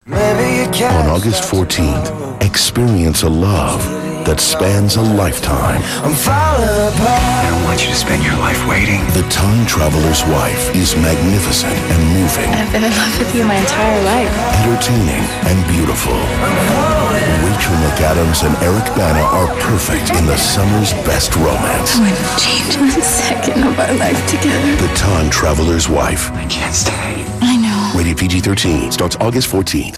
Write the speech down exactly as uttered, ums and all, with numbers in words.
On August fourteenth, experience a love that spans a lifetime. I'm falling apart. I don't want you to spend your life waiting. The Time Traveler's Wife is magnificent and moving. I've been in love with you my entire life. Entertaining and beautiful. Rachel McAdams and Eric Bana are perfect in the summer's best romance. I wouldn't change one second of our life together. The Time Traveler's Wife. I can't stay. I know. Rated P G thirteen. Starts August fourteenth.